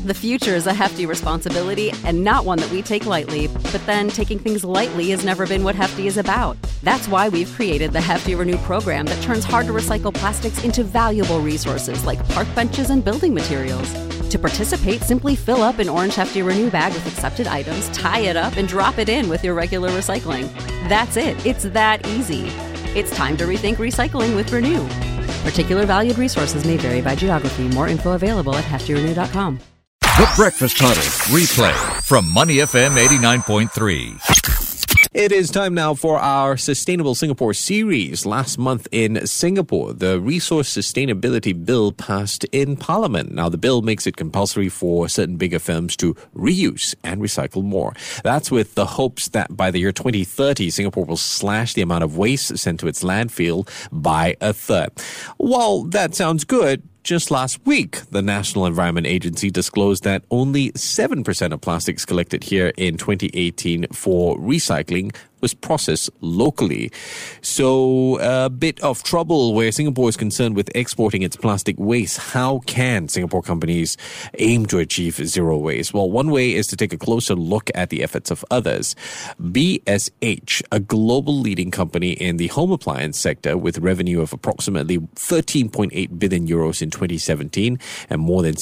The future is a hefty responsibility and not one that we take lightly. But then taking things lightly has never been what Hefty is about. That's why we've created the Hefty Renew program that turns hard-to-recycle plastics into valuable resources like park benches and building materials. To participate, simply fill up an orange Hefty Renew bag with accepted items, tie it up, and drop it in with your regular recycling. That's it. It's that easy. It's time to rethink recycling with Renew. Particular valued resources may vary by geography. More info available at heftyrenew.com. The Breakfast Huddle replay from Money FM 89.3. It is time now for our Sustainable Singapore series. Last month in Singapore, the Resource Sustainability Bill passed in Parliament. Now, the bill makes it compulsory for certain bigger firms to reuse and recycle more. That's with the hopes that by the year 2030, Singapore will slash the amount of waste sent to its landfill by a third. While that sounds good, just last week, the National Environment Agency disclosed that only 7% of plastics collected here in 2018 for recycling was processed locally. So a bit of trouble where Singapore is concerned with exporting its plastic waste. How can Singapore companies aim to achieve zero waste? Well, one way is to take a closer look at the efforts of others. BSH, a global leading company in the home appliance sector with revenue of approximately 13.8 billion euros in 2017 and more than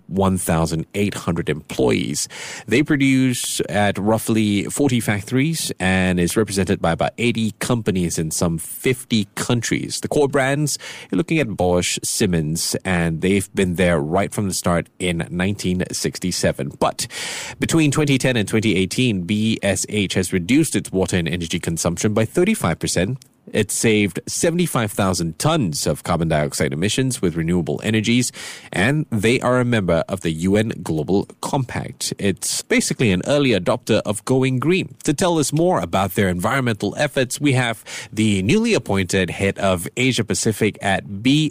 61,800 employees. They produce at roughly 40 factories and is represented by about 80 companies in some 50 countries. The core brands, you're looking at Bosch, Siemens, and they've been there right from the start in 1967. But between 2010 and 2018, BSH has reduced its water and energy consumption by 35%. It saved 75,000 tons of carbon dioxide emissions with renewable energies, and they are a member of the UN Global Compact. It's basically an early adopter of going green. To tell us more about their environmental efforts, we have the newly appointed head of Asia Pacific at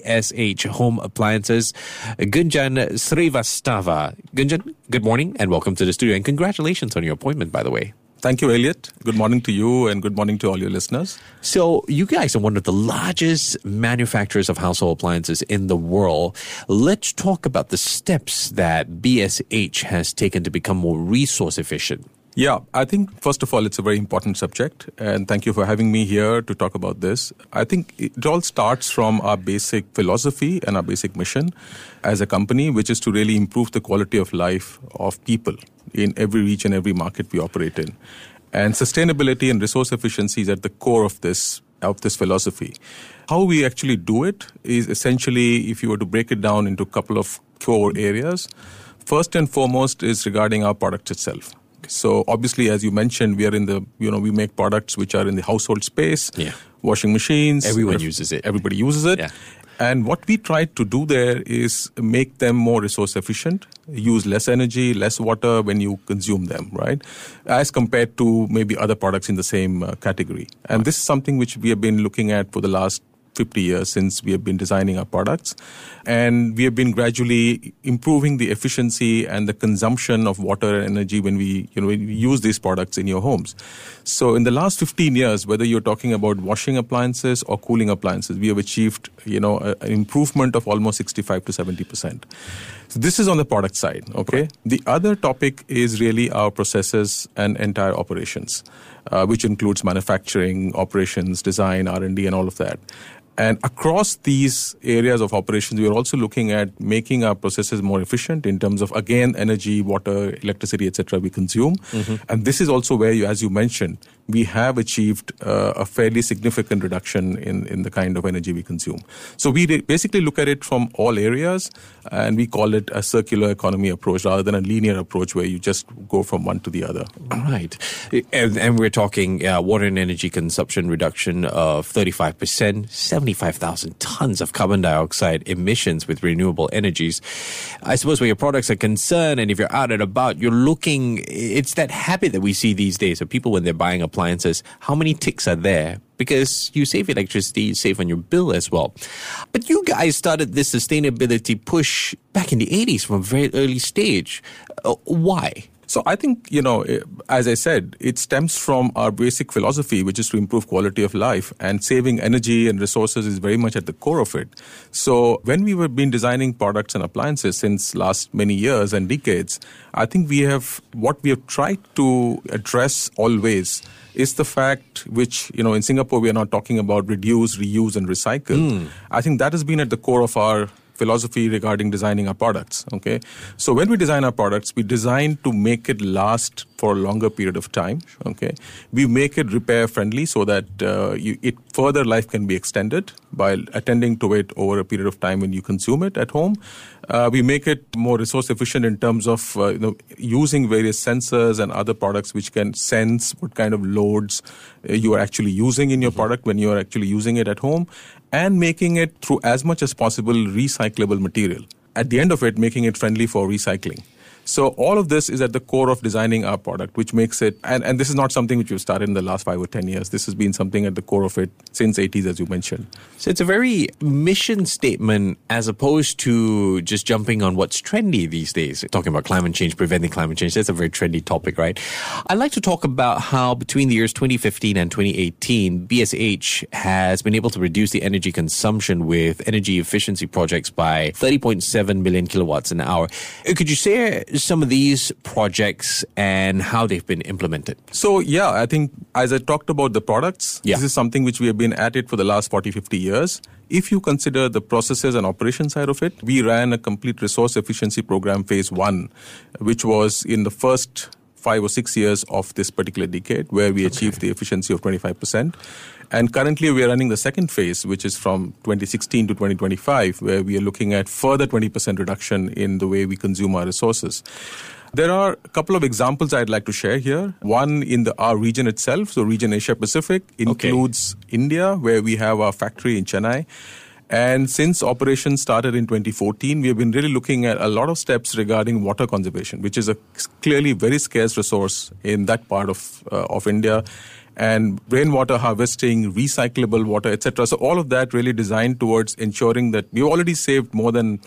BSH Home Appliances, Gunjan Srivastava. Gunjan, good morning and welcome to the studio, and congratulations on your appointment, by the way. Thank you, Elliot. Good morning to you and good morning to all your listeners. So you guys are one of the largest manufacturers of household appliances in the world. Let's talk about the steps that BSH has taken to become more resource efficient. Yeah, I think, first of all, it's a very important subject, and thank you for having me here to talk about this. I think it all starts from our basic philosophy and our basic mission as a company, which is to really improve the quality of life of people in every region, every market we operate in. And sustainability and resource efficiency is at the core of this philosophy. How we actually do it is essentially, if you were to break it down into a couple of core areas, first and foremost is regarding our product itself. So obviously, as you mentioned, we are in the, we make products which are in the household space, washing machines. Everyone uses it. Everybody uses it. Yeah. And what we try to do there is make them more resource efficient, use less energy, less water when you consume them, right? As compared to maybe other products in the same category. And this is something which we have been looking at for the last 50 years since we have been designing our products. And we have been gradually improving the efficiency and the consumption of water and energy when we use these products in your homes. So in the last 15 years, whether you're talking about washing appliances or cooling appliances, we have achieved, an improvement of almost 65 to 70%. So this is on the product side, okay? The other topic is really our processes and entire operations, which includes manufacturing, operations, design, R&D, and all of that. And across these areas of operations, we are also looking at making our processes more efficient in terms of, again, energy, water, electricity, etc. we consume. Mm-hmm. And this is also where, as you mentioned, we have achieved a fairly significant reduction in the kind of energy we consume. So we basically look at it from all areas, and we call it a circular economy approach rather than a linear approach where you just go from one to the other. Right. And we're talking water and energy consumption reduction of 35%, 75,000 tons of carbon dioxide emissions with renewable energies. I suppose where your products are concerned, and if you're out and about, you're looking, it's that habit that we see these days of people when they're buying appliances, how many ticks are there? Because you save electricity, you save on your bill as well. But you guys started this sustainability push back in the 80s from a very early stage. Why? So I think, as I said, it stems from our basic philosophy, which is to improve quality of life, and saving energy and resources is very much at the core of it. So when we have been designing products and appliances since last many years and decades, I think what we have tried to address always is the fact which, in Singapore, we are not talking about reduce, reuse, and recycle. I think that has been at the core of our philosophy regarding designing our products. Okay, so when we design our products, we design to make it last for a longer period of time. Okay, we make it repair friendly so that further life can be extended by attending to it over a period of time when you consume it at home. We make it more resource efficient in terms of using various sensors and other products which can sense what kind of loads you are actually using in your product when you are actually using it at home, and making it through as much as possible recyclable material. At the end of it, making it friendly for recycling. So all of this is at the core of designing our product, which makes it, and this is not something which we've started in the last 5 or 10 years. This has been something at the core of it since 80s, as you mentioned. So it's a very mission statement as opposed to just jumping on what's trendy these days. Talking about climate change, preventing climate change, that's a very trendy topic, right? I'd like to talk about how between the years 2015 and 2018, BSH has been able to reduce the energy consumption with energy efficiency projects by 30.7 million kilowatts an hour. Could you share some of these projects and how they've been implemented? So, I think as I talked about the products, this is something which we have been at it for the last 40, 50 years. If you consider the processes and operation side of it, we ran a complete resource efficiency program phase 1, which was in the first 5 or 6 years of this particular decade, where we achieved the efficiency of 25%. And currently we are running the second phase, which is from 2016 to 2025, where we are looking at further 20% reduction in the way we consume our resources. There are a couple of examples I'd like to share here. One in our region itself, so region Asia Pacific, includes India, where we have our factory in Chennai. And since operations started in 2014, we have been really looking at a lot of steps regarding water conservation, which is a clearly very scarce resource in that part of India. And rainwater harvesting, recyclable water, etc. So all of that really designed towards ensuring that we've already saved more than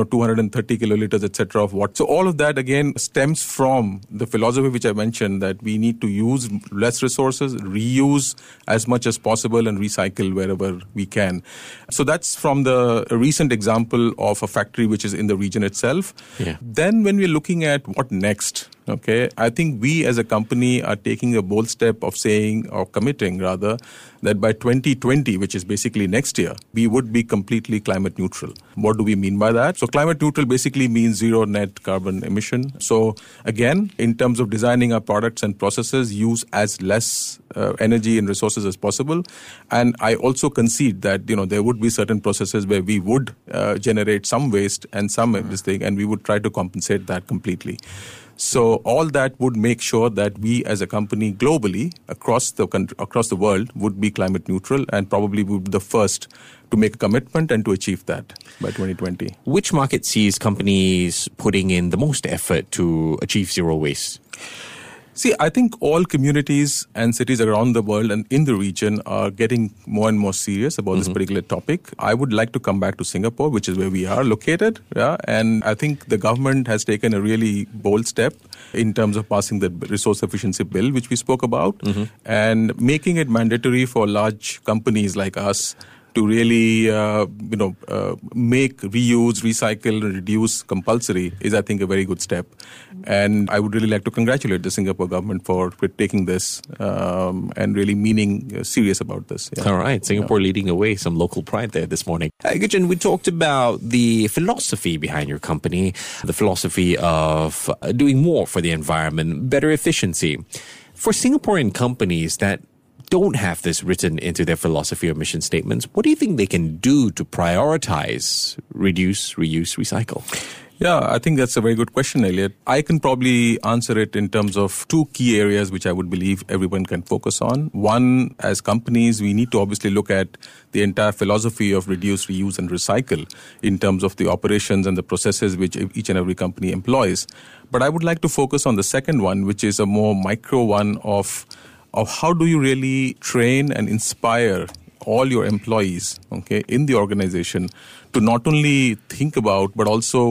230 kiloliters, etc. of water. So all of that again stems from the philosophy which I mentioned, that we need to use less resources, reuse as much as possible, and recycle wherever we can. So that's from the recent example of a factory which is in the region itself. Yeah. Then when we're looking at what next, okay, I think we as a company are taking a bold step of saying, or committing rather, that by 2020, which is basically next year, we would be completely climate neutral. What do we mean by that? So climate neutral basically means zero net carbon emission. So again, in terms of designing our products and processes, use as less energy and resources as possible. And I also concede that, there would be certain processes where we would generate some waste and some this thing, and we would try to compensate that completely. So all that would make sure that we as a company globally across the world would be climate neutral, and probably would be the first to make a commitment and to achieve that by 2020. Which market sees companies putting in the most effort to achieve zero waste? See, I think all communities and cities around the world and in the region are getting more and more serious about this particular topic. I would like to come back to Singapore, which is where we are located. Yeah? And I think the government has taken a really bold step in terms of passing the resource efficiency bill, which we spoke about, and making it mandatory for large companies like us to really, make reuse, recycle, and reduce compulsory is, I think, a very good step. And I would really like to congratulate the Singapore government for taking this and really meaning serious about this. Yeah. All right. Singapore leading away, some local pride there this morning. Gurchan, we talked about the philosophy behind your company, the philosophy of doing more for the environment, better efficiency. For Singaporean companies that don't have this written into their philosophy or mission statements, what do you think they can do to prioritize reduce, reuse, recycle? Yeah, I think that's a very good question, Elliot. I can probably answer it in terms of two key areas which I would believe everyone can focus on. One, as companies, we need to obviously look at the entire philosophy of reduce, reuse, and recycle in terms of the operations and the processes which each and every company employs. But I would like to focus on the second one, which is a more micro one of how do you really train and inspire all your employees, okay, in the organization to not only think about but also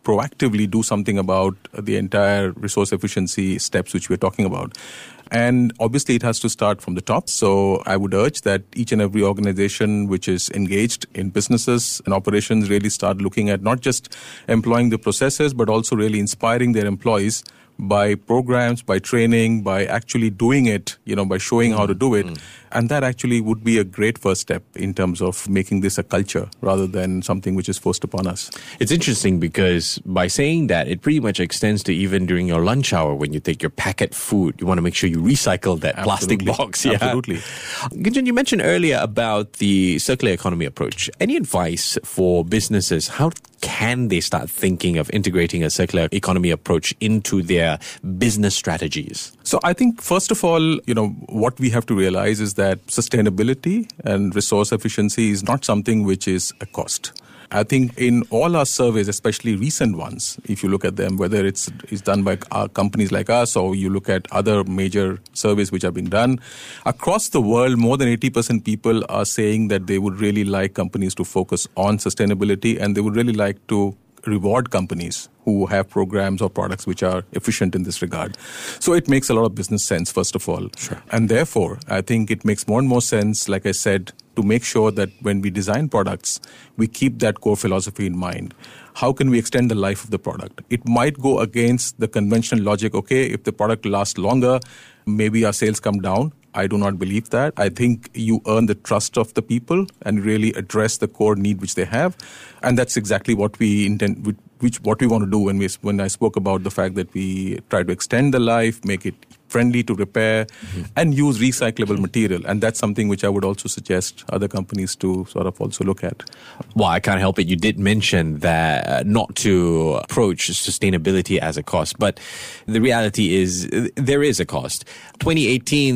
proactively do something about the entire resource efficiency steps which we're talking about. And obviously, it has to start from the top. So I would urge that each and every organization which is engaged in businesses and operations really start looking at not just employing the processes, but also really inspiring their employees by programs, by training, by actually doing it, by showing how to do it. And that actually would be a great first step in terms of making this a culture rather than something which is forced upon us. It's interesting because by saying that, it pretty much extends to even during your lunch hour when you take your packet food. You want to make sure you recycle that plastic box. Yeah. Absolutely. Gunjan, you mentioned earlier about the circular economy approach. Any advice for businesses? How can they start thinking of integrating a circular economy approach into their business strategies? So I think, first of all, what we have to realize is that sustainability and resource efficiency is not something which is a cost. I think in all our surveys, especially recent ones, if you look at them, whether it's done by companies like us or you look at other major surveys which have been done, across the world, more than 80% people are saying that they would really like companies to focus on sustainability and they would really like to reward companies who have programs or products which are efficient in this regard. So it makes a lot of business sense, first of all. Sure. And therefore, I think it makes more and more sense, like I said, to make sure that when we design products, we keep that core philosophy in mind. How can we extend the life of the product? It might go against the conventional logic, okay, if the product lasts longer, maybe our sales come down. I do not believe that. I think you earn the trust of the people and really address the core need which they have. And that's exactly what we intend, what we want to do when I spoke about the fact that we try to extend the life, make it friendly to repair, and use recyclable material. And that's something which I would also suggest other companies to sort of also look at. Well, I can't help it. You did mention that not to approach sustainability as a cost, but the reality is there is a cost. 2018,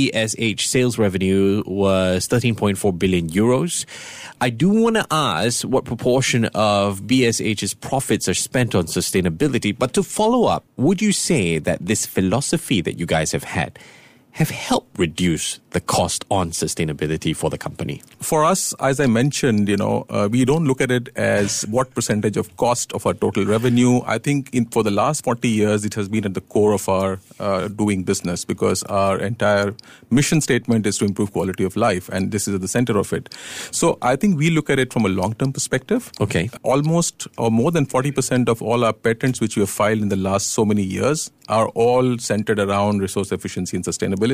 BSH sales revenue was 13.4 billion euros. I do want to ask what proportion of BSH's profits are spent on sustainability, but to follow up, would you say that this philosophy that you guys have had have helped reduce the cost on sustainability for the company? For us, as I mentioned, we don't look at it as what percentage of cost of our total revenue. I think for the last 40 years, it has been at the core of our doing business because our entire mission statement is to improve quality of life, and this is at the center of it. So I think we look at it from a long-term perspective. Okay. Almost or more than 40% of all our patents which we have filed in the last so many years are all centered around resource efficiency and sustainability.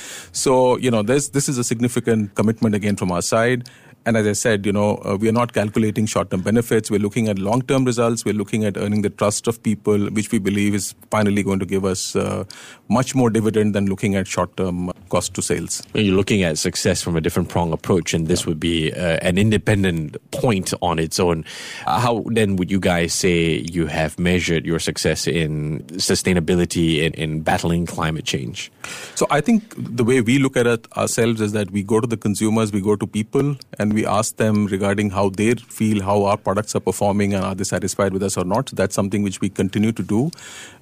So, this is a significant commitment again from our side. And as I said, we are not calculating short-term benefits. We're looking at long-term results. We're looking at earning the trust of people, which we believe is finally going to give us much more dividend than looking at short-term cost to sales. You're looking at success from a different prong approach, and this would be an independent point on its own. How then would you guys say you have measured your success in sustainability in battling climate change? So I think the way we look at it ourselves is that we go to the consumers, we go to people, and we ask them regarding how they feel, how our products are performing, and are they satisfied with us or not. So that's something which we continue to do.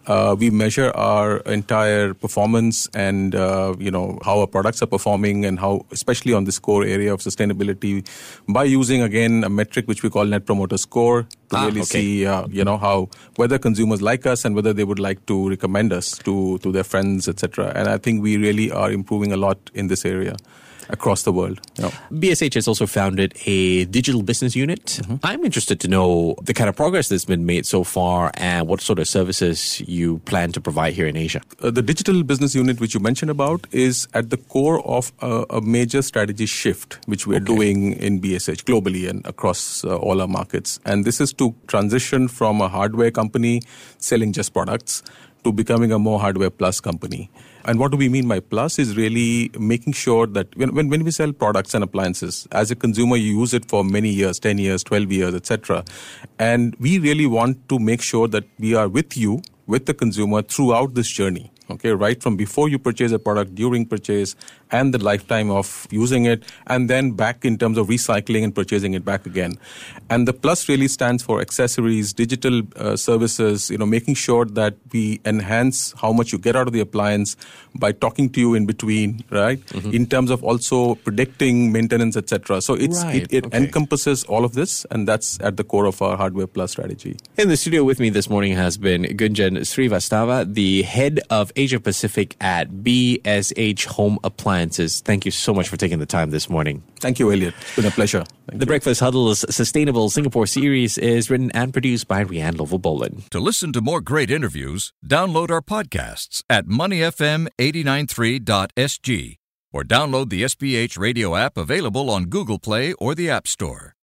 We measure our entire performance and, how our products are performing and how, especially on this core area of sustainability, by using, again, a metric which we call Net Promoter Score to really see, how whether consumers like us and whether they would like to recommend us to their friends, etc. And I think we really are improving a lot in this area across the world. BSH has also founded a digital business unit. I'm interested to know the kind of progress that's been made so far and what sort of services you plan to provide here in Asia. The digital business unit which you mentioned about is at the core of a major strategy shift which we're doing in BSH globally and across all our markets. And this is to transition from a hardware company selling just products to becoming a more hardware plus company. And what do we mean by plus is really making sure that when we sell products and appliances, as a consumer, you use it for many years, 10 years, 12 years, etc. And we really want to make sure that we are with you, with the consumer throughout this journey. Okay, right from before you purchase a product, during purchase, and the lifetime of using it, and then back in terms of recycling and purchasing it back again. And the plus really stands for accessories, digital services, making sure that we enhance how much you get out of the appliance by talking to you in between, right? Mm-hmm. In terms of also predicting maintenance, etc. So it encompasses all of this, and that's at the core of our Hardware Plus strategy. In the studio with me this morning has been Gunjan Srivastava, the head of Asia Pacific at BSH Home Appliances. Thank you so much for taking the time this morning. Thank you, Elliot. It's been a pleasure. The Breakfast Huddle's Sustainable Singapore series is written and produced by Rianne Lovell-Boland. To listen to more great interviews, download our podcasts at moneyfm893.sg or download the SPH radio app available on Google Play or the App Store.